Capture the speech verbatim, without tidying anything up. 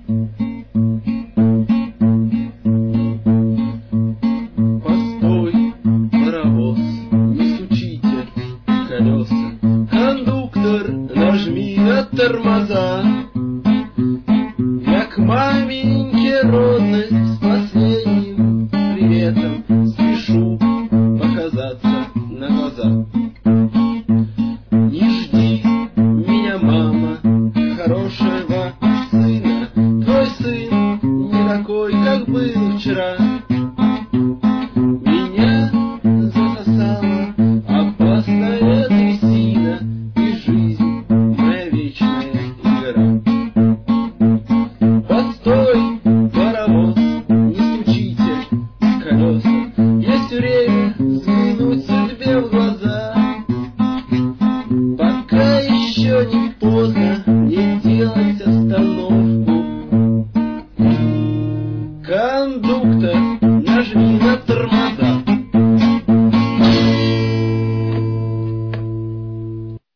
Постой, паровоз, не стучите колеса. Кондуктор, нажми на тормоза. Я к маменьке родной с последним приветом спешу показаться на глаза. Не жди меня, мама, хорошего сына. Твой сын не такой, как был вчера. Меня засосала опасная трясина, и жизнь моя вечная игра. Постой, паровоз, не стучите колеса. Есть время взглянуть судьбе в глаза. Пока еще не поздно не делать остановку. Кондуктор, нажми